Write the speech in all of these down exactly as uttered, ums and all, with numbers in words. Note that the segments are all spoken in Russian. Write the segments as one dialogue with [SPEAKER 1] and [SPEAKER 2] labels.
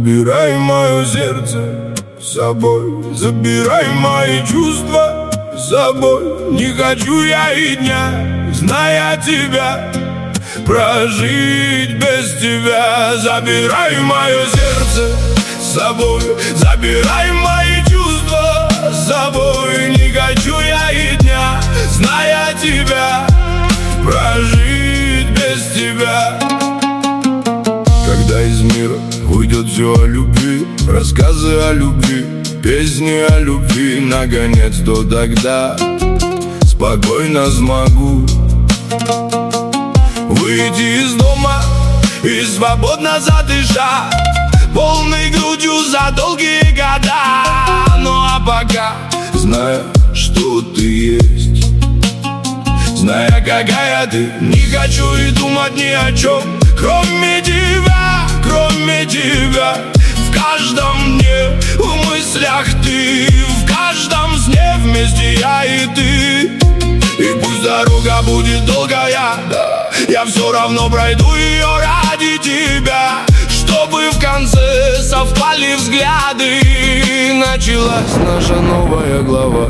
[SPEAKER 1] Забирай мое сердце с собой, забирай мои чувства с собой. Не хочу я и дня, зная тебя, прожить без тебя. Забирай мое сердце с собой, забирай мои чувства с собой. Не хочу я и дня, зная тебя, прожить без тебя. Когда из мира уйдет все о любви, рассказы о любви, песни о любви, наконец, то тогда спокойно смогу выйти из дома и свободно задышать полной грудью за долгие года. Ну а пока, зная, что ты есть, зная, какая ты, не хочу и думать ни о чем, кроме тебя, кроме тебя. В каждом дне, в мыслях ты, в каждом сне вместе я и ты. И пусть дорога будет долгая, да, я все равно пройду ее ради тебя, чтобы в конце совпали взгляды и началась наша новая глава.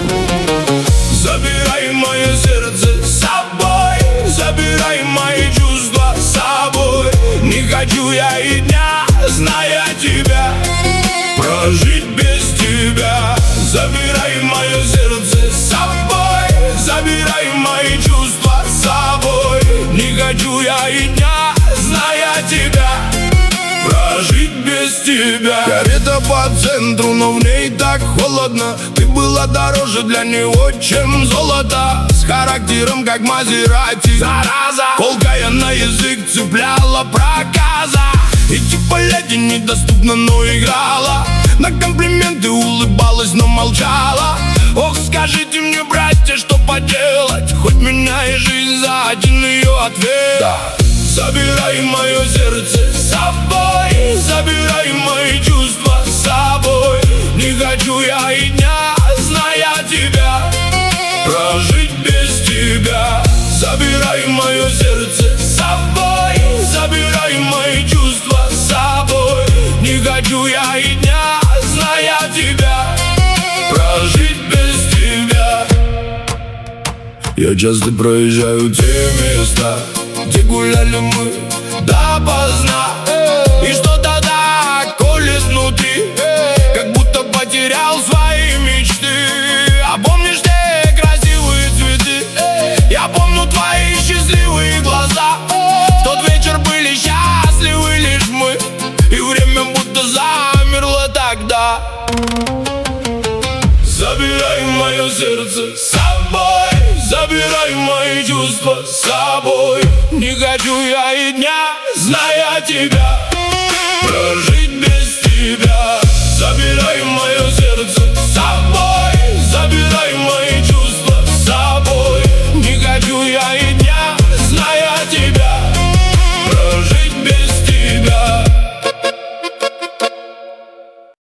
[SPEAKER 1] Забирай мое сердце с собой, забирай мои чувства с собой. Не хочу я и дня, зная тебя, прожить без тебя. Забирай мое сердце с собой, забирай мои чувства с собой. Не хочу я и дня, зная тебя, прожить без тебя. Карета по центру, но в ней так холодно. Ты была дороже для него, чем золото. С характером, как Мазерати, зараза. Колкая на язык цепляла проказа. И типа леди недоступна, но играла. На комплименты улыбалась, но молчала. Ох, скажите мне, братья, что поделать? Хоть меня и жизнь за один ее ответ, да. Забирай мое сердце с собой, забирай мои чувства с собой. Не хочу я и дня, зная тебя, прожить без тебя. Забирай мое сердце с собой, забирай мои чувства с собой. Не хочу я и дня, зная тебя, прожить без тебя. Я часто проезжаю те места, где гуляли мы допоздна. И что-то так колет внутри, как будто потерял свои мечты. А помнишь те красивые цветы? Я помню твои счастливые глаза. В тот вечер были счастливы лишь мы, и время будто замерло тогда. Забирай мое сердце с собой, забирай мои чувства с собой. Не хочу я и дня, зная тебя, прожить без тебя. Забирай мое сердце